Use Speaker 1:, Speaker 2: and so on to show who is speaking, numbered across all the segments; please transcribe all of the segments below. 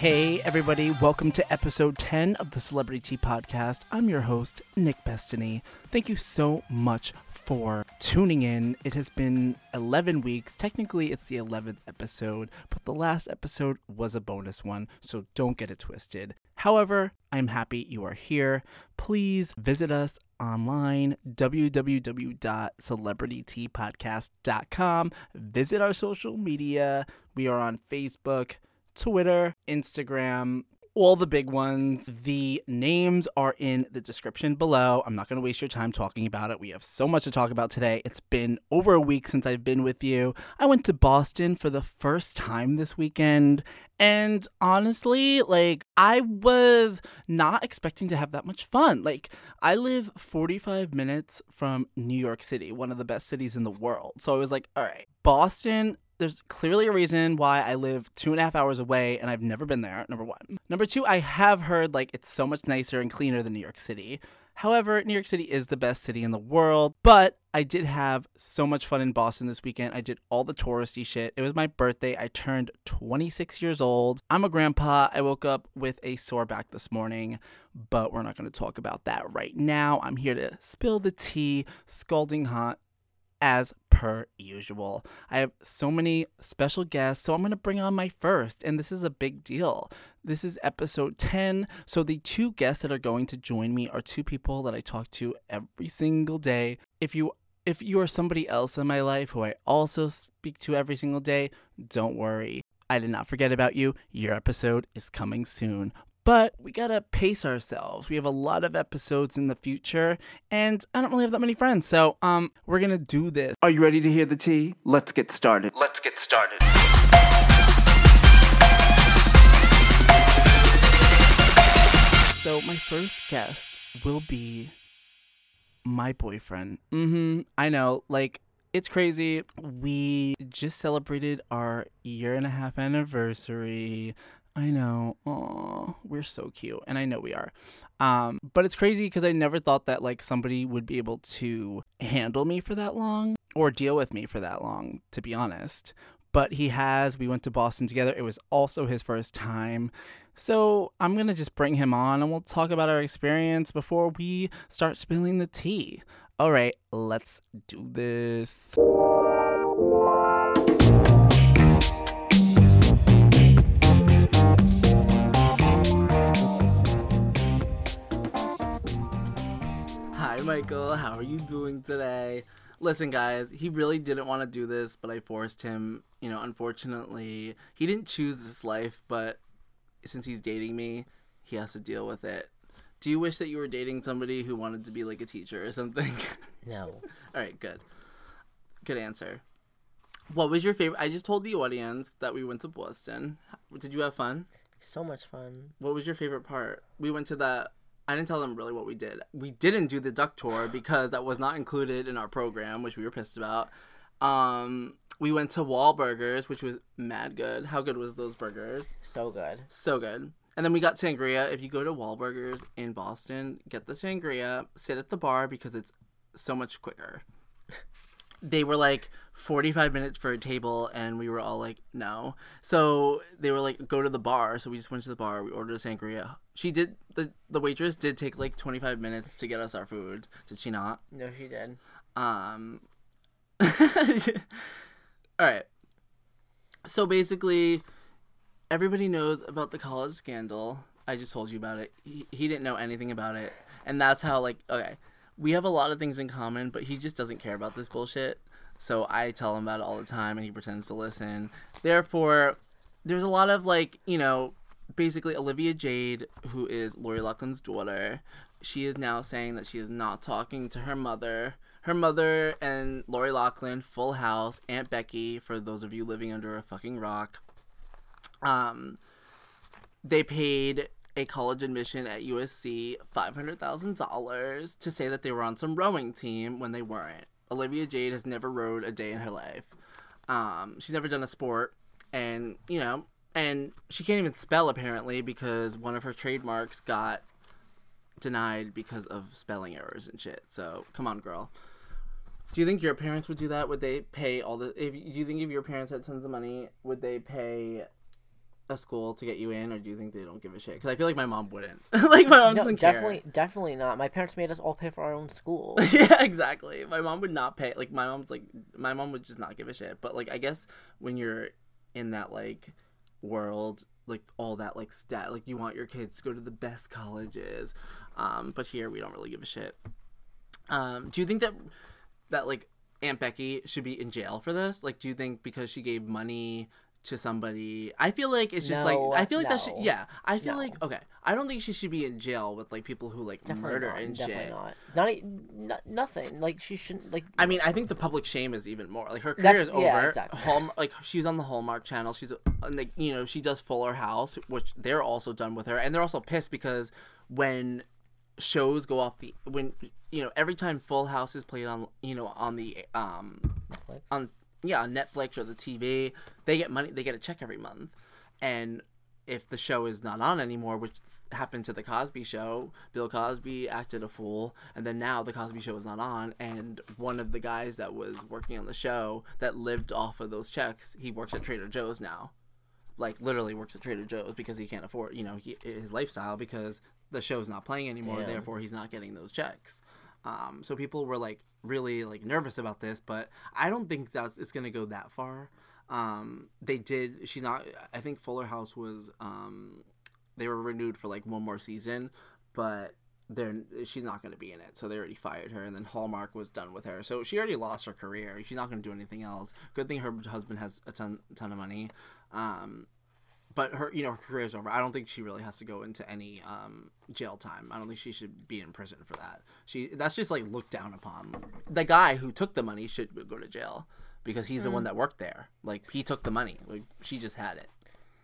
Speaker 1: Hey everybody, welcome to episode 10 of the Celebrity Tea Podcast. I'm your host, Nick Bestany. Thank you so much for tuning in. It has been 11 weeks. Technically, it's the 11th episode, but the last episode was a bonus one, so don't get it twisted. However, I'm happy you are here. Please visit us online, www.celebrityteapodcast.com. Visit our social media. We are on Facebook, Twitter, Instagram, all the big ones. The names are in the description below. I'm not going to waste your time talking about it. We have so much to talk about today. It's been over a week since I've been with you. I went to Boston for the first time this weekend. And honestly, I was not expecting to have that much fun. I live 45 minutes from New York City, one of the best cities in the world. So I was like, all right, Boston, there's clearly a reason why I live 2.5 hours away and I've never been there, number one. Number two, I have heard it's so much nicer and cleaner than New York City. However, New York City is the best city in the world, but I did have so much fun in Boston this weekend. I did all the touristy shit. It was my birthday. I turned 26 years old. I'm a grandpa. I woke up with a sore back this morning, but we're not going to talk about that right now. I'm here to spill the tea, scalding hot, as per usual. I have so many special guests, so I'm going to bring on my first, and this is a big deal. This is episode 10, so the two guests that are going to join me are two people that I talk to every single day. If you are somebody else in my life who I also speak to every single day, don't worry. I did not forget about you. Your episode is coming soon. But we gotta pace ourselves. We have a lot of episodes in the future, and I don't really have that many friends, so we're gonna do this. Are you ready to hear the tea? Let's get started. So my first guest will be my boyfriend. I know, it's crazy. We just celebrated our 1.5-year anniversary. I know. Aw, we're so cute. And I know we are. But it's crazy because I never thought that somebody would be able to handle me for that long or deal with me for that long, to be honest. But he has. We went to Boston together. It was also his first time. So I'm going to just bring him on and we'll talk about our experience before we start spilling the tea. All right, let's do this. Hi, Michael. How are you doing today? Listen, guys, he really didn't want to do this, but I forced him. Unfortunately, he didn't choose this life, but since he's dating me, he has to deal with it. Do you wish that you were dating somebody who wanted to be a teacher or something?
Speaker 2: No.
Speaker 1: All right, good. Good answer. What was your favorite? I just told the audience that we went to Boston. Did you have fun?
Speaker 2: So much fun.
Speaker 1: What was your favorite part? We went to I didn't tell them really what we did. We didn't do the duck tour because that was not included in our program, which we were pissed about. We went to Wahlburgers, which was mad good. How good was those burgers?
Speaker 2: So good.
Speaker 1: So good. And then we got sangria. If you go to Wahlburgers in Boston, get the sangria, sit at the bar because it's so much quicker. They were 45 minutes for a table, and we were all no. So they were go to the bar. So we just went to the bar. We ordered a sangria. She did, the waitress did take 25 minutes to get us our food. Did she not?
Speaker 2: No, she did.
Speaker 1: All right. So basically, everybody knows about the college scandal. I just told you about it. He didn't know anything about it. And that's how, okay, we have a lot of things in common, but he just doesn't care about this bullshit. So I tell him about it all the time, and he pretends to listen. Therefore, there's a lot of, basically Olivia Jade, who is Lori Loughlin's daughter. She is now saying that she is not talking to her mother. Her mother and Lori Loughlin, Full House, Aunt Becky, for those of you living under a fucking rock. They paid a college admission at USC $500,000 to say that they were on some rowing team when they weren't. Olivia Jade has never rowed a day in her life. She's never done a sport, and she can't even spell apparently because one of her trademarks got denied because of spelling errors and shit. So come on, girl. Do you think your parents would do that? Would they pay do you think if your parents had tons of money, would they pay a school to get you in, or do you think they don't give a shit? Because I feel like my mom wouldn't. Like my mom doesn't care.
Speaker 2: Definitely not. My parents made us all pay for our own school.
Speaker 1: Yeah, exactly. My mom would not pay. Like my mom would just not give a shit. But like I guess when you're in that like world, like all that like like you want your kids to go to the best colleges. But here we don't really give a shit. Do you think that like Aunt Becky should be in jail for this? Like, do you think because she gave money to somebody? I feel like it's just I feel like that should, yeah. I feel like, okay, I don't think she should be in jail with like people who like murder and shit.
Speaker 2: Nothing. Like she shouldn't. Like
Speaker 1: I mean, I think the public shame is even more. Like her career is over.
Speaker 2: Yeah, exactly.
Speaker 1: Like she's on the Hallmark Channel. She's like, you know, she does Fuller House, which they're also done with her, and they're also pissed because when shows go off the every time Full House is played on on the
Speaker 2: Netflix?
Speaker 1: on Netflix or the TV, they get money, they get a check every month. And if the show is not on anymore, which happened to the Cosby Show, Bill Cosby acted a fool, and then now the Cosby Show is not on, and one of the guys that was working on the show that lived off of those checks, he works at Trader Joe's now. Like literally works at Trader Joe's because he can't afford his lifestyle because the show's not playing anymore. Damn. Therefore he's not getting those checks. So people were like really like nervous about this, but I don't think it's gonna go that far. I think Fuller House was they were renewed for like one more season, but she's not going to be in it, so they already fired her, and then Hallmark was done with her, so she already lost her career. She's not going to do anything else. Good thing her husband has a ton of money, but her her career is over. I don't think she really has to go into any jail time. I don't think she should be in prison for that. That's just like looked down upon. The guy who took the money should go to jail because he's the one that worked there. Like he took the money. Like she just had it.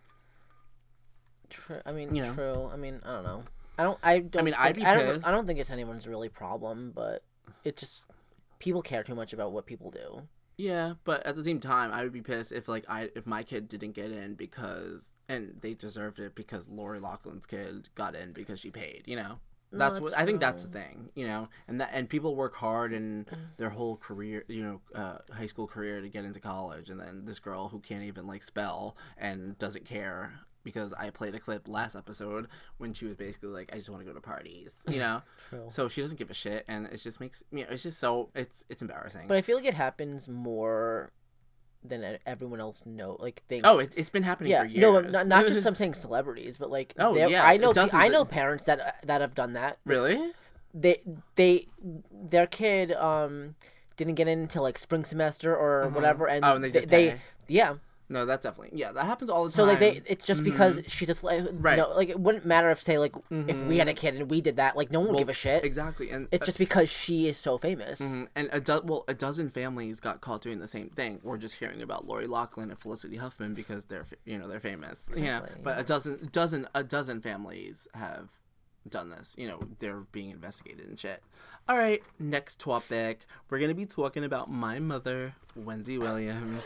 Speaker 2: True. I mean, true. I mean, I don't know. I'd be pissed. I don't think it's anyone's really problem, but it just people care too much about what people do.
Speaker 1: Yeah, but at the same time, I would be pissed if if my kid didn't get in and they deserved it because Lori Loughlin's kid got in because she paid. That's what I think. That's the thing. And people work hard in their whole career, high school career to get into college, and then this girl who can't even like spell and doesn't care. Because I played a clip last episode when she was basically like, I just want to go to parties, So she doesn't give a shit, and it just makes it's just so it's embarrassing.
Speaker 2: But I feel like it happens more than everyone else thinks.
Speaker 1: Oh, it's been happening for years.
Speaker 2: No, not just I'm saying celebrities, but like I know parents that have done that.
Speaker 1: Really?
Speaker 2: Their kid didn't get in until like spring semester or whatever, and
Speaker 1: they just pay.
Speaker 2: Yeah.
Speaker 1: No, that's definitely that happens all the time.
Speaker 2: So like it's just because she just right. Like it wouldn't matter if if we had a kid and we did that, like no one would give a shit.
Speaker 1: Exactly, and
Speaker 2: it's just because she is so famous.
Speaker 1: And a dozen families got caught doing the same thing. We're just hearing about Lori Loughlin and Felicity Huffman because they're they're famous. Exactly. Yeah, but a dozen families have done this. They're being investigated and shit. All right, next topic. We're gonna be talking about my mother, Wendy Williams.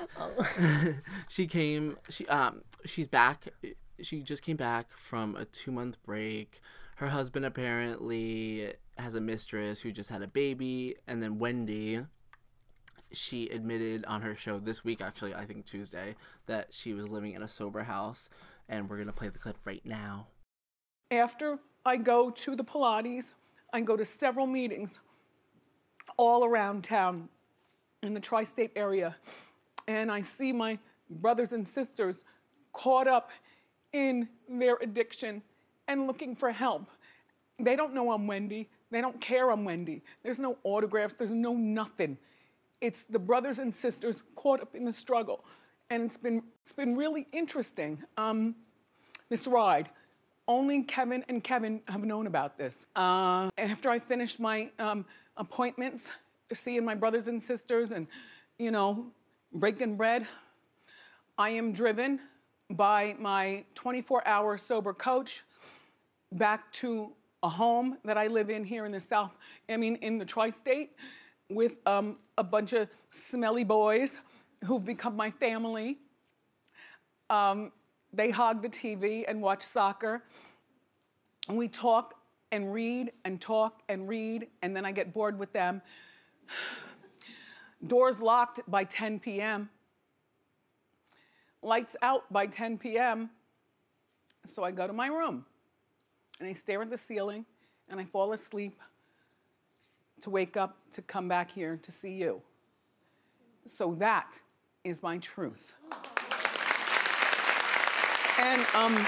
Speaker 1: She's back. She just came back from a 2-month break. Her husband apparently has a mistress who just had a baby, and then Wendy, she admitted on her show this week, actually, I think Tuesday, that she was living in a sober house, and we're gonna play the clip right now.
Speaker 3: After I go to the Pilates, I go to several meetings all around town in the tri-state area, and I see my brothers and sisters caught up in their addiction and looking for help. They don't know I'm Wendy. They don't care I'm Wendy. There's no autographs. There's no nothing. It's the brothers and sisters caught up in the struggle, and it's been really interesting. This ride. Only Kevin and Kevin have known about this. After I finish my appointments, seeing my brothers and sisters and, breaking bread, I am driven by my 24-hour sober coach back to a home that I live in here in in the tri-state with a bunch of smelly boys who've become my family. They hog the TV and watch soccer. And we talk and read and talk and read, and then I get bored with them. Doors locked by 10 p.m. Lights out by 10 p.m. So I go to my room and I stare at the ceiling and I fall asleep to wake up to come back here to see you. So that is my truth. And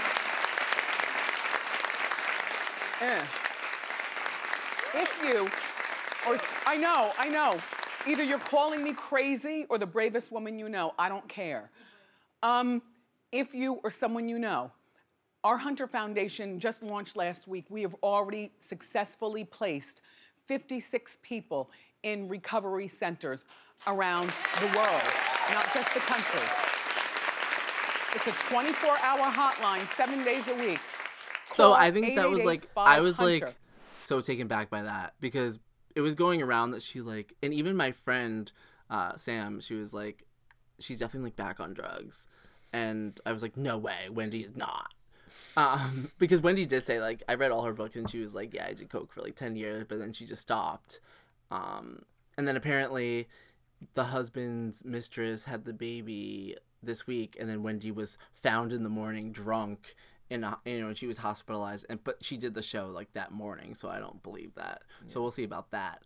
Speaker 3: if you, or I know, either you're calling me crazy or the bravest woman you know, I don't care. If you or someone you know, our Hunter Foundation just launched last week. We have already successfully placed 56 people in recovery centers around the world, not just the country. It's a 24-hour hotline, 7 days a week.
Speaker 1: So I think that was like, I was like so taken back by that because it was going around that she like, and even my friend, Sam, she was like, she's definitely like back on drugs. And I was like, no way, Wendy is not. Because Wendy did say, like, I read all her books and she was like, yeah, I did coke for like 10 years, but then she just stopped. And then apparently the husband's mistress had the baby this week, and then Wendy was found in the morning drunk, and she was hospitalized, but she did the show like that morning, so I don't believe that. Yeah. So we'll see about that.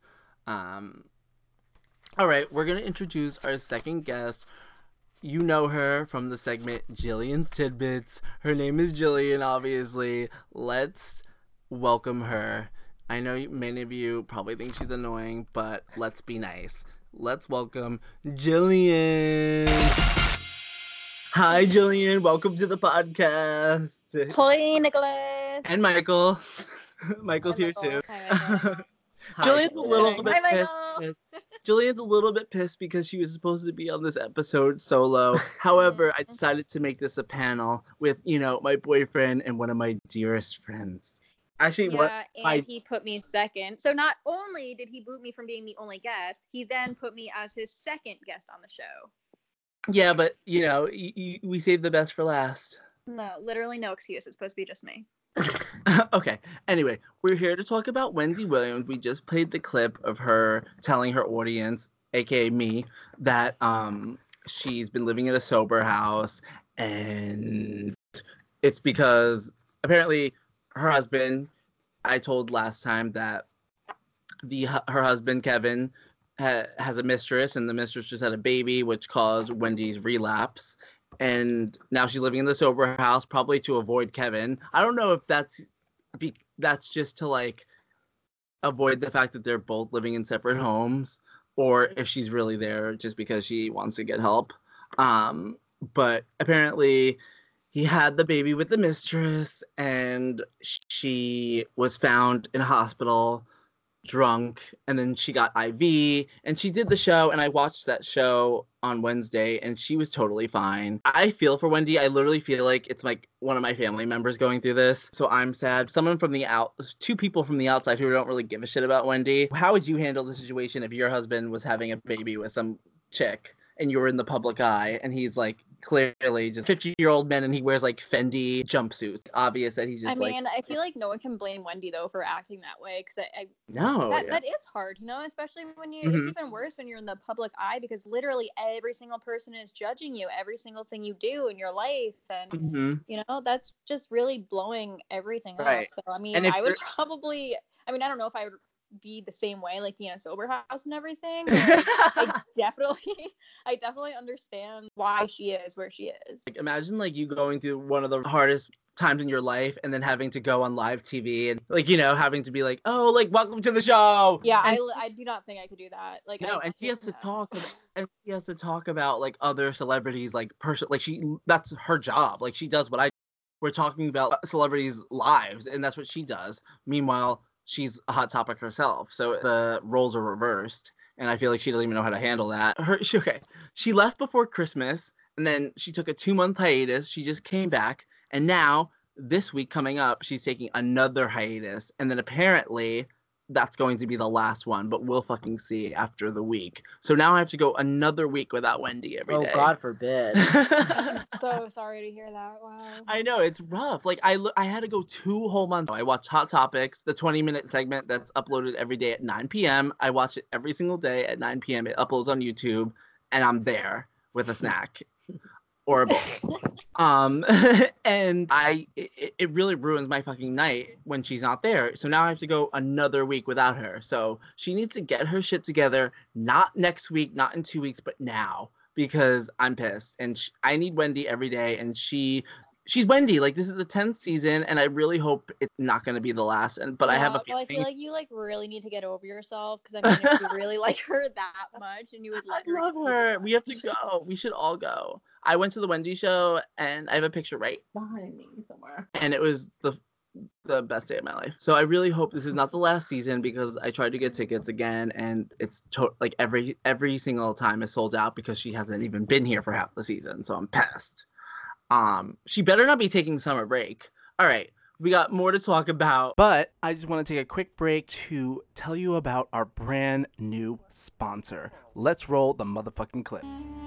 Speaker 1: All right, we're gonna introduce our second guest. You know her from the segment Jillian's Tidbits. Her name is Jillian, obviously. Let's welcome her. I know many of you probably think she's annoying, but let's be nice. Let's welcome Jillian. Hi, Jillian. Welcome to the podcast.
Speaker 4: Hi, Nicholas.
Speaker 1: And Michael. Michael's here too.
Speaker 4: Hi, Michael.
Speaker 1: Jillian's a little bit
Speaker 4: Hi,
Speaker 1: pissed. Jillian's a little bit pissed because she was supposed to be on this episode solo. However, I decided to make this a panel with, my boyfriend and one of my dearest friends. Actually,
Speaker 4: he put me second. So not only did he boot me from being the only guest, he then put me as his second guest on the show.
Speaker 1: Yeah, but, we saved the best for last.
Speaker 4: No, literally no excuse. It's supposed to be just me.
Speaker 1: Okay. Anyway, we're here to talk about Wendy Williams. We just played the clip of her telling her audience, aka me, that she's been living in a sober house, and it's because apparently her husband, I told last time that her husband Kevin has a mistress, and the mistress just had a baby, which caused Wendy's relapse. And now she's living in the sober house, probably to avoid Kevin. I don't know if that's just to like avoid the fact that they're both living in separate homes, or if she's really there just because she wants to get help. But apparently he had the baby with the mistress, and she was found in a hospital drunk, and then she got IV, and she did the show, and I watched that show on Wednesday, and she was totally fine. I feel for Wendy. I literally feel like it's like one of my family members going through this, so I'm sad. Two people from the outside who don't really give a shit about Wendy. How would you handle the situation if your husband was having a baby with some chick and you were in the public eye, and he's like clearly just 50-year-old man, and he wears like Fendi jumpsuits? Obvious that he's just
Speaker 4: I feel like no one can blame Wendy though for acting that way, because that is hard, especially when you. Mm-hmm. It's even worse when you're in the public eye, because literally every single person is judging you, every single thing you do in your life, and
Speaker 1: mm-hmm.
Speaker 4: That's just really blowing everything
Speaker 1: right.
Speaker 4: up. So I would probably. I don't know if I would be the same way, like being in a sober house and everything. I definitely understand why she is where she is.
Speaker 1: Like, imagine like you going through one of the hardest times in your life and then having to go on live TV and having to be like, oh, like, welcome to the show.
Speaker 4: Yeah, I do not think I could do that. Like,
Speaker 1: no, and he has to talk about like other celebrities, like that's her job. Like, she does what we're talking about celebrities' lives, and that's what she does. Meanwhile, she's a hot topic herself, so the roles are reversed, and I feel like she doesn't even know how to handle that. She left before Christmas, and then she took a 2-month hiatus. She just came back, and now this week coming up, she's taking another hiatus, and then apparently that's going to be the last one, but we'll fucking see after the week. So now I have to go another week without Wendy every day.
Speaker 2: Oh, God forbid.
Speaker 4: I'm so sorry to hear that. Wow.
Speaker 1: I know, it's rough. Like, I had to go 2 whole months. I watched Hot Topics, the 20-minute segment that's uploaded every day at 9 p.m. I watch it every single day at 9 p.m. It uploads on YouTube, and I'm there with a snack.
Speaker 5: or both. And it really ruins my fucking night when she's not there. So now I have to go another week without her. So she needs to get her shit together, not next week, not in 2 weeks, but now, because I'm pissed. And I need Wendy every day, and she's Wendy. Like, this is the 10th season, and I really hope it's not going to be the last. But I have a feeling.
Speaker 4: Well, I feel like you really need to get over yourself, because I mean, if you really like her that much, and you would let her.
Speaker 5: I love her. We have to go. We should all go. I went to the Wendy show, and I have a picture right behind me somewhere, and it was the best day of my life. So I really hope this is not the last season, because I tried to get tickets again, and it's like every single time is sold out because she hasn't even been here for half the season. So I'm pissed. She better not be taking summer break. All right, we got more to talk about.
Speaker 1: But I just want to take a quick break to tell you about our brand new sponsor. Let's roll the motherfucking clip.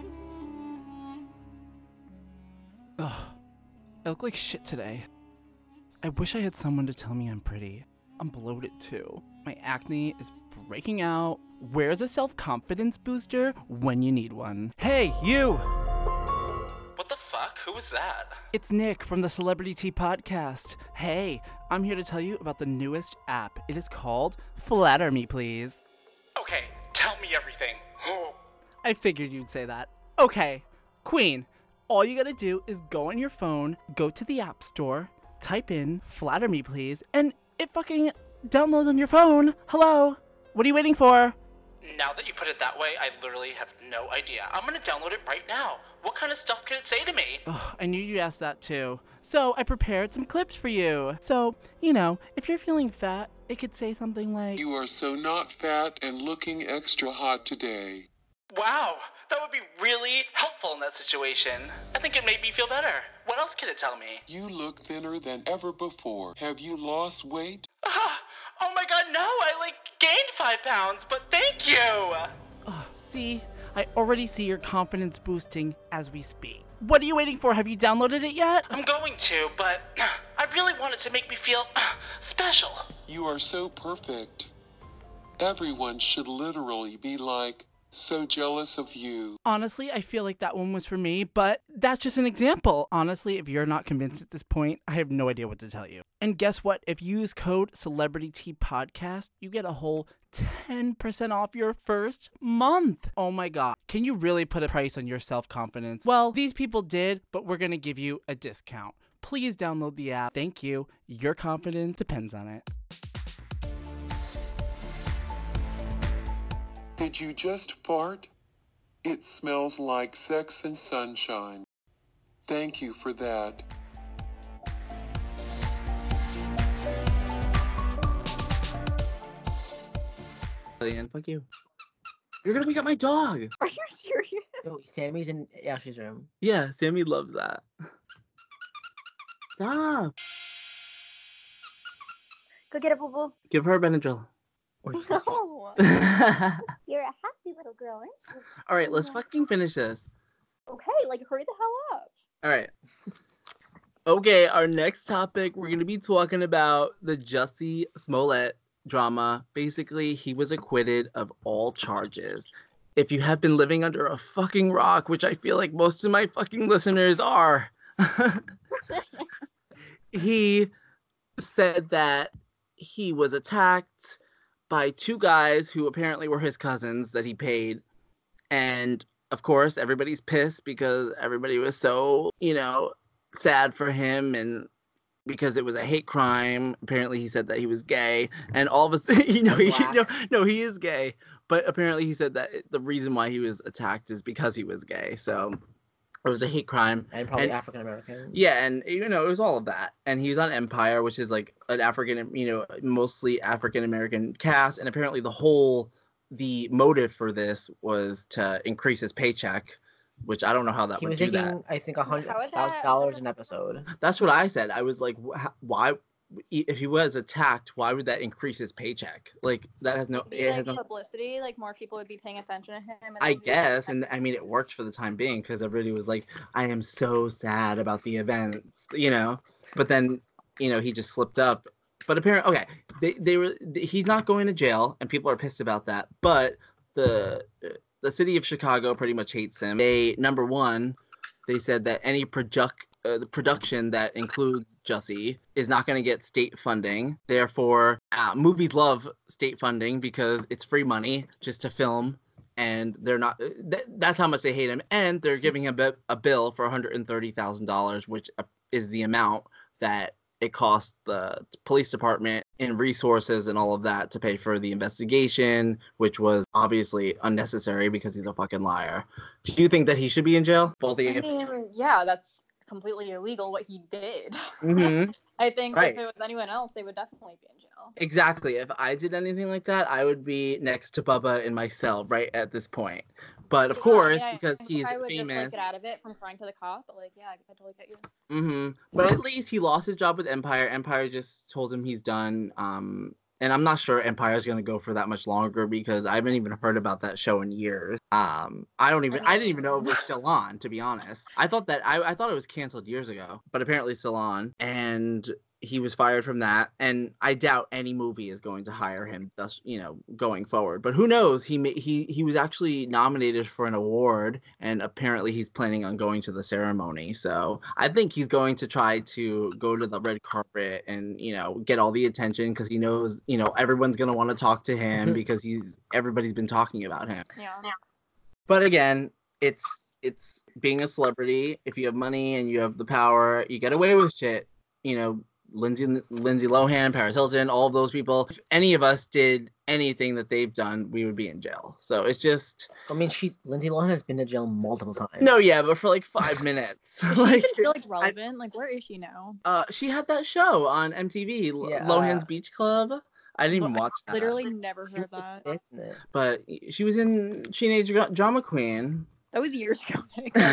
Speaker 1: Ugh, I look like shit today. I wish I had someone to tell me I'm pretty. I'm bloated too. My acne is breaking out. Where's a self-confidence booster when you need one? Hey, you!
Speaker 6: What the fuck? Who was that?
Speaker 1: It's Nick from the Celebrity Tea Podcast. Hey, I'm here to tell you about the newest app. It is called Flatter Me, Please.
Speaker 6: Okay, tell me everything.
Speaker 1: I figured you'd say that. Okay, Queen, all you gotta do is go on your phone, go to the App Store, type in Flatter Me, Please, and it fucking downloads on your phone. Hello? What are you waiting for?
Speaker 6: Now that you put it that way, I literally have no idea. I'm gonna download it right now. What kind of stuff can it say to me?
Speaker 1: Oh, I knew you'd ask that too. So I prepared some clips for you. So, if you're feeling fat, it could say something like,
Speaker 7: "You are so not fat and looking extra hot today."
Speaker 6: Wow, that would be really helpful in that situation. I think it made me feel better. What else can it tell me?
Speaker 7: "You look thinner than ever before. Have you lost weight?"
Speaker 6: Oh my god, no! I gained 5 pounds, but thank you!
Speaker 1: Oh, see? I already see your confidence boosting as we speak. What are you waiting for? Have you downloaded it yet?
Speaker 6: I'm going to, but I really want it to make me feel special.
Speaker 7: "You are so perfect. Everyone should literally be so jealous of you."
Speaker 1: Honestly, I feel like that one was for me, but that's just an example. Honestly, if you're not convinced at this point, I have no idea what to tell you. And guess what? If you use code CelebrityTeaPodcast, you get a whole 10% off your first month. Oh my god. Can you really put a price on your self-confidence? Well, these people did, but we're gonna give you a discount. Please download the app. Thank you. Your confidence depends on it.
Speaker 7: Did you just fart? It smells like sex and sunshine. Thank you for that.
Speaker 5: Fuck you. You're gonna wake up my dog.
Speaker 4: Are you serious?
Speaker 2: No, Sammy's in Ashley's room.
Speaker 5: Yeah, Sammy loves that. Stop.
Speaker 4: Go get a boo-boo.
Speaker 5: Give her a Benadryl.
Speaker 4: No. You're a happy little girl, aren't you?
Speaker 5: All right, let's fucking finish this.
Speaker 4: Okay, hurry the hell up.
Speaker 5: All right. Okay, our next topic, we're going to be talking about the Jussie Smollett drama. Basically, he was acquitted of all charges. If you have been living under a fucking rock, which I feel like most of my fucking listeners are, he said that he was attacked by 2 guys who apparently were his cousins that he paid. And of course, everybody's pissed because everybody was so, sad for him, and because it was a hate crime. Apparently he said that he was gay, and all of us, he is gay, but apparently he said that the reason why he was attacked is because he was gay. So it was a hate crime.
Speaker 2: And probably African American.
Speaker 5: Yeah, and it was all of that. And he was on Empire, which is like an African, mostly African American cast. And apparently the motive for this was to increase his paycheck, which I don't know how that would do that.
Speaker 2: He was making, I think, $100,000 an episode.
Speaker 5: That's what I said. I was like, why? If he was attacked, why would that increase his paycheck? That has no. It has no
Speaker 4: publicity. More people would be paying attention to him.
Speaker 5: I guess, and I mean, it worked for the time being because everybody was like, "I am so sad about the events," But then, he just slipped up. But apparently, okay, he's not going to jail, and people are pissed about that. But the city of Chicago pretty much hates him. They, number one, they said that any the production that includes Jussie is not going to get state funding. Therefore, movies love state funding because it's free money just to film, and they're not. That's how much they hate him, and they're giving him a bill for $130,000, which is the amount that it cost the police department in resources and all of that to pay for the investigation, which was obviously unnecessary because he's a fucking liar. Do you think that he should be in jail?
Speaker 4: I mean, yeah, that's completely illegal what he did.
Speaker 5: Mm-hmm.
Speaker 4: I think if it was anyone else, they would definitely be in jail.
Speaker 5: Exactly. If I did anything like that, I would be next to Bubba in my cell right at this point. But of course, because he's
Speaker 4: I would
Speaker 5: famous,
Speaker 4: just get out of it from crying to the cop. But I totally get you.
Speaker 5: Mm-hmm. But at least he lost his job with Empire. Empire just told him he's done. And I'm not sure Empire's going to go for that much longer because I haven't even heard about that show in years. I didn't even know it was still on, to be honest. I thought it was canceled years ago, but apparently still on. And he was fired from that, and I doubt any movie is going to hire him, thus, going forward. But who knows? He was actually nominated for an award, and apparently he's planning on going to the ceremony. So I think he's going to try to go to the red carpet and get all the attention because he knows everyone's gonna want to talk to him because everybody's been talking about him.
Speaker 4: Yeah.
Speaker 5: But again, it's being a celebrity. If you have money and you have the power, you get away with shit. Lindsay Lohan, Paris Hilton, all of those people. If any of us did anything that they've done, we would be in jail. So it's just.
Speaker 2: I mean, Lindsay Lohan has been to jail multiple times.
Speaker 5: No, yeah, but for like 5 minutes.
Speaker 4: She's still relevant. Where is she now?
Speaker 5: She had that show on MTV, Lohan's Beach Club. I didn't even watch that.
Speaker 4: Literally never heard that.
Speaker 5: But she was in Teenage Drama Queen.
Speaker 4: That was years ago.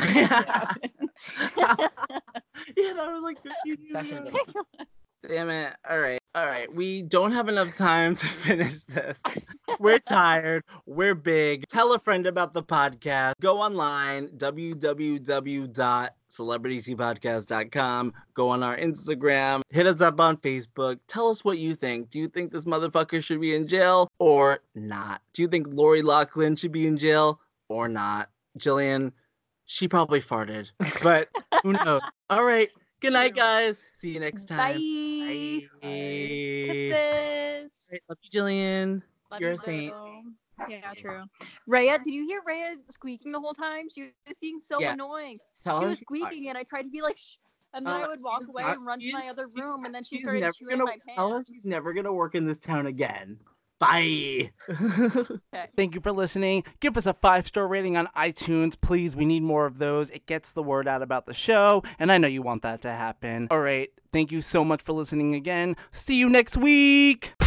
Speaker 5: Yeah, that was like 15 years ago. Damn it. All right. We don't have enough time to finish this. We're tired. We're big. Tell a friend about the podcast. Go online, www.celebritycpodcast.com. Go on our Instagram. Hit us up on Facebook. Tell us what you think. Do you think this motherfucker should be in jail or not? Do you think Lori Loughlin should be in jail or not? Jillian, she probably farted, but who knows? All right. Good night, guys. See you next time.
Speaker 4: Bye. Kisses.
Speaker 5: Right, love you, Jillian. You're a
Speaker 4: saint. Yeah, true. Rhea, did you hear Rhea squeaking the whole time? She was being so annoying. She was squeaking, and I tried to be like, shh. And then I would walk away and run to my other room, and then she started chewing my pants.
Speaker 5: She's never going to work in this town again. Bye.
Speaker 1: Okay. Thank you for listening. Give us a 5-star rating on iTunes, please. We need more of those. It gets the word out about the show, and I know you want that to happen. All right. Thank you so much for listening again. See you next week.